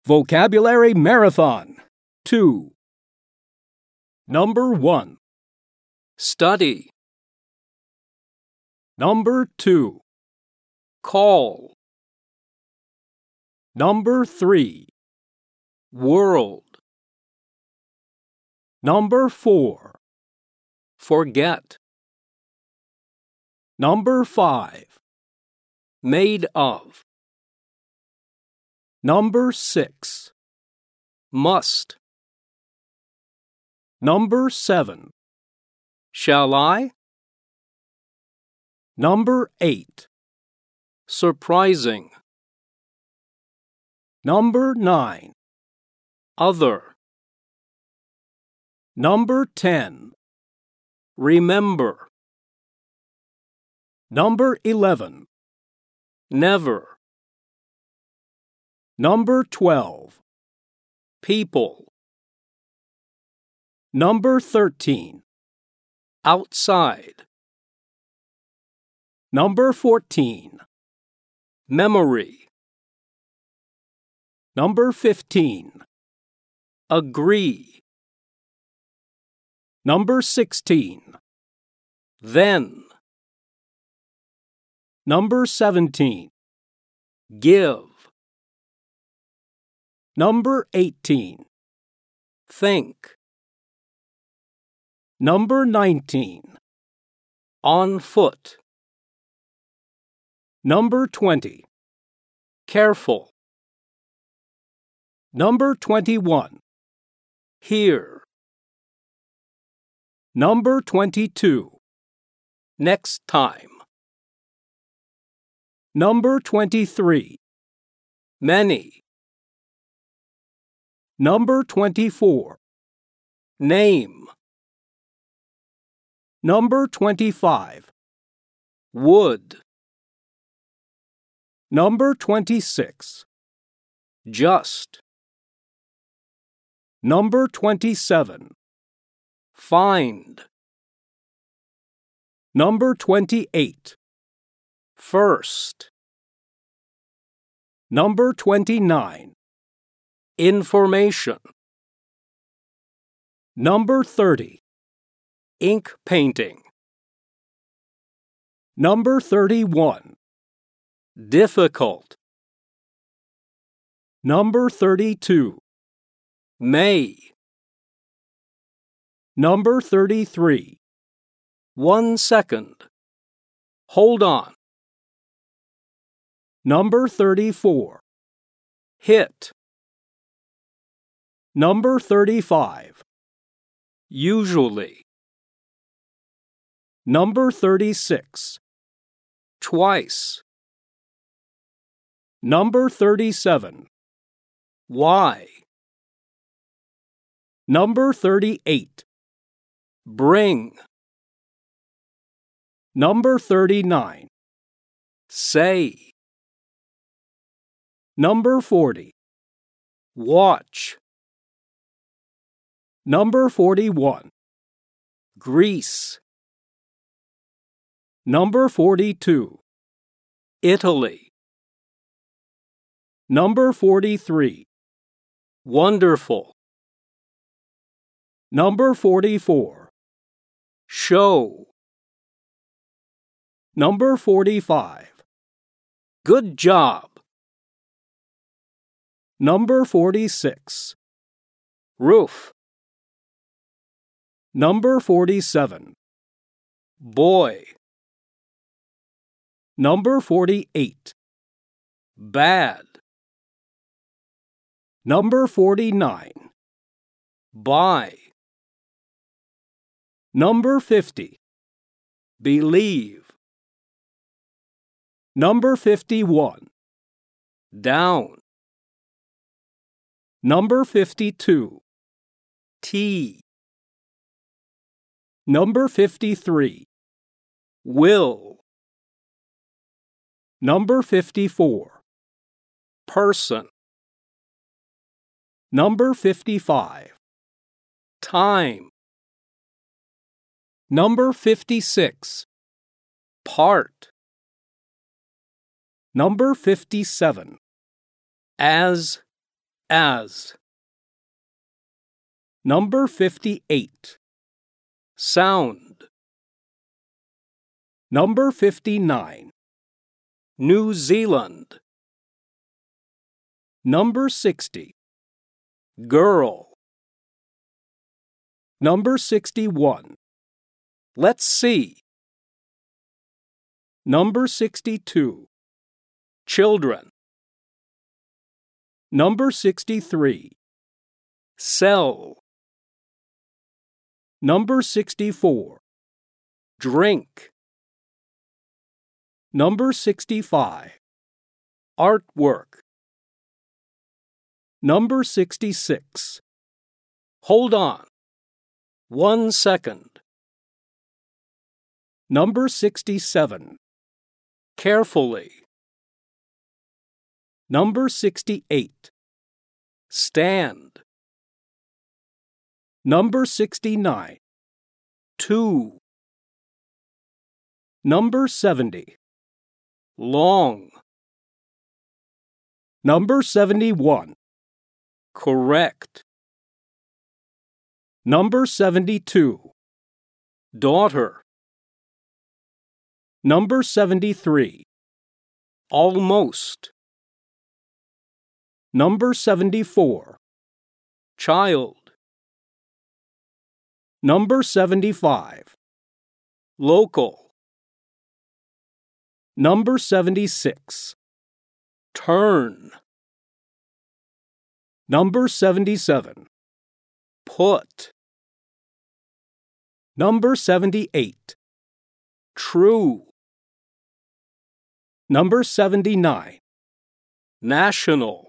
Vocabulary Marathon 2. Number 1. Study. Number 2. Call. Number 3. World. Number 4. Forget. Number 5. Made of. Number 6. Must. Number 7. Shall I? Number 8. Surprising. Number 9. Other. Number 10. Remember. Number 11. Never. Number 12. People. Number 13. Outside. Number 14. Memory. Number 15. Agree. Number 16. Then. Number 17. Give. Number 18. Think. Number 19. On foot. Number 20. Careful. Number 21. Here. Number 22. Next time. Number 23. Many. Number 24. Name. Number 25. Would. Number 26. Just. Number 27. Find. Number 28. First. Number 29. Information. Number 30. Ink painting. Number 31. Difficult. Number 32. May. Number 33. 1 second. Hold on. Number 34. Hit. Number 35. Usually. Number 36. Twice. Number 37. Why? Number 38. Bring. Number 39. Say. Number 40. Watch. Number 41. Greece. Number 42. Italy. Number 43. Wonderful. Number 44. Show. Number 45. Good job. Number 46. Roof. Number 47. Boy. Number 48. Bad. Number 49. Buy. Number 50. Believe. Number 51. Down. Number 52. Tea. Number 53. Will. Number 54. Person. Number 55. Time. Number 56. Part. Number 57. As. as. Number 58. Sound. Number 59. New Zealand. Number 60. Girl. Number 61. Let's see. Number 62. Children. Number 63. Sell. Number 64. Drink. Number 65. Artwork. Number 66. Hold on. 1 second. Number 67. Carefully. Number 68. Stand. Number 69. 2. Number 70. Long. Number 71. Correct. Number 72. Daughter. Number 73. Almost. Number 74. Child. Number 75. Local. Number 76. Turn. Number 77. Put. Number 78. True. Number 79. National.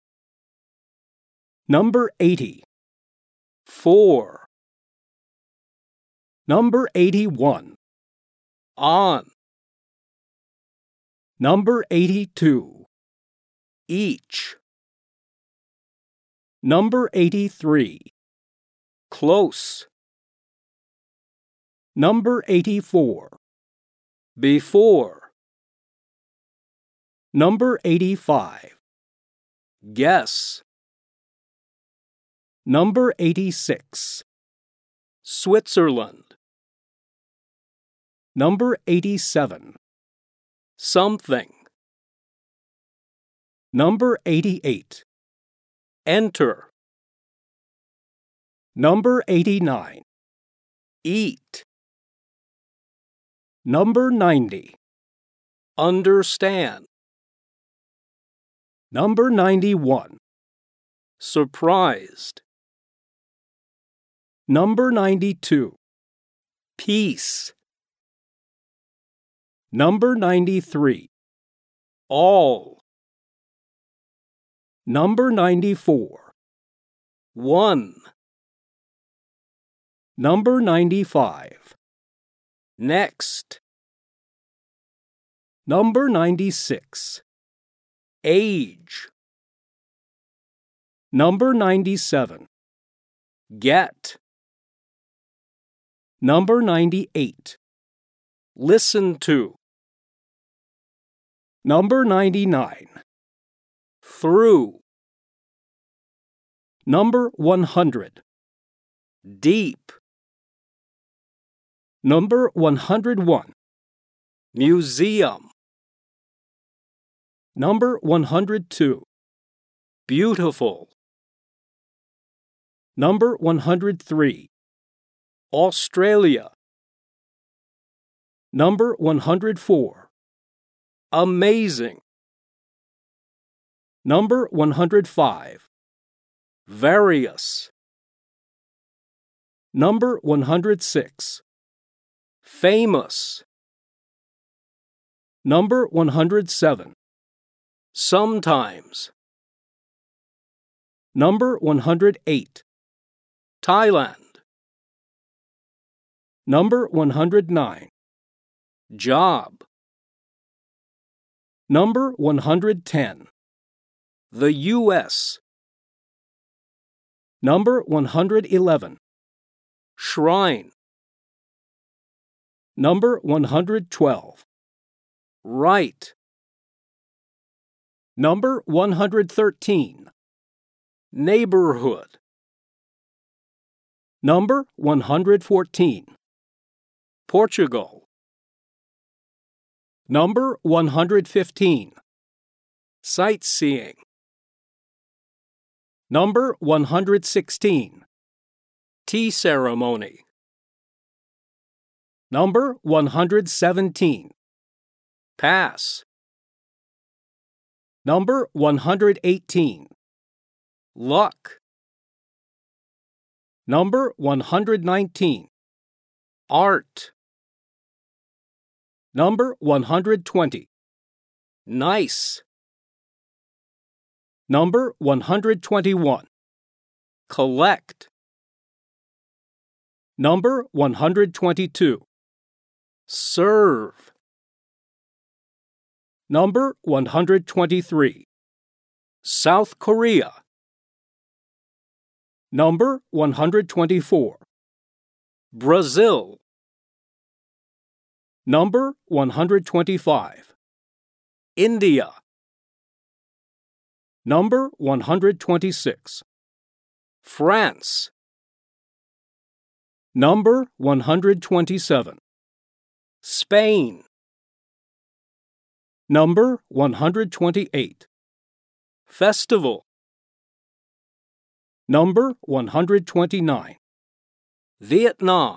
Number 80. 4. Number 81. On. Number 82. Each. Number 83. Close. Number 84. Before. Number 85. Guess. Number 86. Switzerland. Number 87. Something. Number 88. Enter. Number 89. Eat. Number 90. Understand. Number 91. Surprised. Number 92. Peace. Number 93. All. Number 94. 1. Number 95. Next. Number 96. Age. Number 97. Get. Number 98. Listen to. Number 99. Through. Number 100. Deep. Number 101. Museum. Number 102. Beautiful. Number 103. Australia. Number 104. Amazing. Number 105. Various. Number 106. Famous. Number 107. Sometimes. Number 108. Thailand. Number 109. Job. Number 110. The U.S. Number 111. Shrine. Number 112. Right. Number 113. Neighborhood. Number 114. Portugal. Number 115. Sightseeing. Number 116. Tea ceremony. Number 117. Pass. Number 118. Luck. Number 119. Art. Number 120. Nice. Number 121. Collect. Number 122. Serve. Number 123. South Korea. Number 124. Brazil. Number 125. India. Number 126. France. Number 127. Spain. Number 128. Festival. Number 129. Vietnam.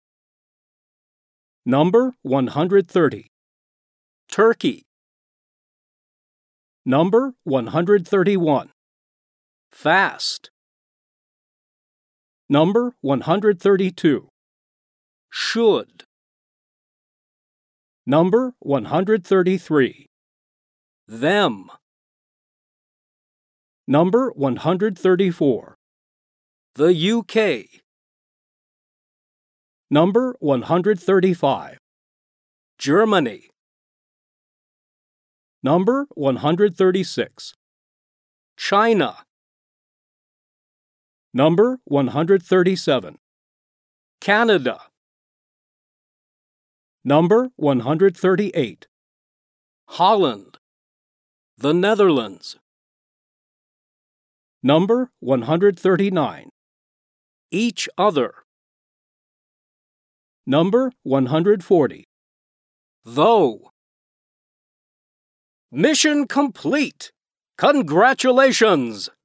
Number 130. Turkey. Number 131. Fast. Number 132. Should. Number 133. Them. Number 134. The UK. Number 135. Germany. Number 136. China. Number 137. Canada. Number 138. Holland. The Netherlands. Number 139. Each other. Number 140. Though. Mission complete. Congratulations!